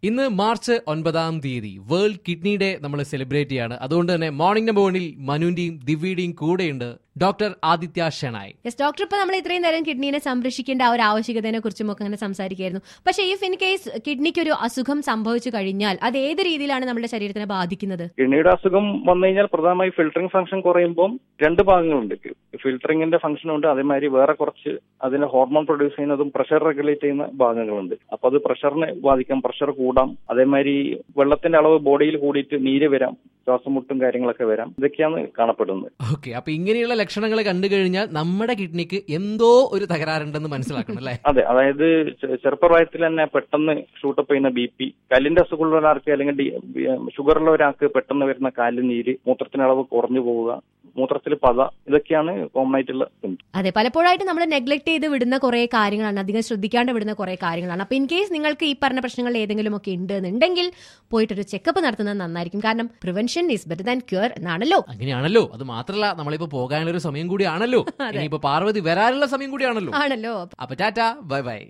ഇന്ന് March 9 world kidney day നമ്മൾ celebrate ചെയ്യാണ്. അതുകൊണ്ട് തന്നെ മോർണിംഗ് നമ്പർ 1 മനുവിന്റെയും ദിവ്യയുടെയും കൂടെയുണ്ട് ഡോക്ടർ ആദിത്യ ഷെനായ്. ഡോക്ടർ, ഇപ്പൊ നമ്മൾ ഇത്രയും നേരം കിഡ്നിനെ സംരക്ഷിക്കേണ്ട ആ ഒരു ആവശ്യകതയെ കുറിച്ചും ഒക്കെ അങ്ങനെ സംസാരിക്കുകയായിരുന്നു. പക്ഷേ ഇഫ് ഇൻ കേസ് കിഡ്നിക്ക് ഒരു അസുഖം സംഭവിച്ചു കഴിഞ്ഞാൽ അത് ഏത് രീതിയിലാണ് നമ്മുടെ ശരീരത്തിനെ ബാധിക്കുന്നത്? കിഡ്നിയുടെ അസുഖം വന്നു കഴിഞ്ഞാൽ പ്രധാനമായി ഫിൽറ്ററിംഗ് ഫംഗ്ഷൻ കുറയുമ്പോൾ രണ്ട് ഭാഗങ്ങളുണ്ട്. ഫിൽറ്ററിംഗിന്റെ ഫംഗ്ഷൻ ഉണ്ട്, അതേമാതിരി വേറെ കുറച്ച് അതിന് ഹോർമോൺ പ്രൊഡ്യൂസ് ചെയ്യുന്നതും പ്രഷർ റെഗുലേറ്റ് ചെയ്യുന്ന ഭാഗങ്ങളുണ്ട്. അപ്പൊ അത് പ്രഷറിനെ ബാധിക്കാം, പ്രഷർ കൂടാം. അതേമാതിരി വെള്ളത്തിന്റെ അളവ് ബോഡിയിൽ കൂടിയിട്ട് നീര് വരാം, ശ്വാസമുട്ടും കാര്യങ്ങളൊക്കെ വരാം. ഇതൊക്കെയാണ് കാണപ്പെടുന്നത്. ഓക്കെ, അപ്പൊ ഇങ്ങനെയുള്ള ലക്ഷണങ്ങൾ കണ്ടു കഴിഞ്ഞാൽ നമ്മുടെ കിഡ്നിക്ക് എന്തോ ഒരു തകരാറുണ്ടെന്ന് മനസ്സിലാക്കണം അല്ലേ? അതെ, അതായത് ചെറുപ്പപ്രായത്തിൽ തന്നെ പെട്ടെന്ന് ഷൂട്ടപ്പ് ചെയ്യുന്ന BP, കല്ലിന്റെ അസുഖമുള്ള ഒരാൾക്ക് അല്ലെങ്കിൽ ഷുഗറുള്ള ഒരാൾക്ക് പെട്ടെന്ന് വരുന്ന കാലിൽ നീര്, മൂത്രത്തിന്റെ അളവ് കുറഞ്ഞു പോവുക, മൂത്രത്തിൽ പത, ഇതൊക്കെയാണ് കോമൺ ആയിട്ടുള്ള സിംറ്റം. അതെ, പലപ്പോഴായിട്ട് നമ്മൾ നെഗ്ലക്ട് ചെയ്ത് വിടുന്ന കുറെ കാര്യങ്ങളാണ്, അധികം ശ്രദ്ധിക്കാണ്ട് വിടുന്ന കുറെ കാര്യങ്ങളാണ്. അപ്പൊ ഇൻ കേസ് നിങ്ങൾക്ക് ഈ പറഞ്ഞ പ്രശ്നങ്ങൾ ഏതെങ്കിലും ഒക്കെ ഉണ്ടെന്നുണ്ടെങ്കിൽ പോയിട്ടൊരു ചെക്കപ്പ് നടത്തുന്നത് നന്നായിരിക്കും. കാരണം prevention is better than cure എന്നാണല്ലോ. അങ്ങനെയാണല്ലോ. അത് മാത്രമല്ല, നമ്മളിപ്പോ പോകാനുള്ള ഒരു സമയം കൂടിയാണല്ലോ, ഇനിയിപ്പോ പാർവതി വരാനുള്ള സമയം കൂടിയാണല്ലോ. ആണല്ലോ. അപ്പൊ ടാറ്റ, ബൈ ബൈ.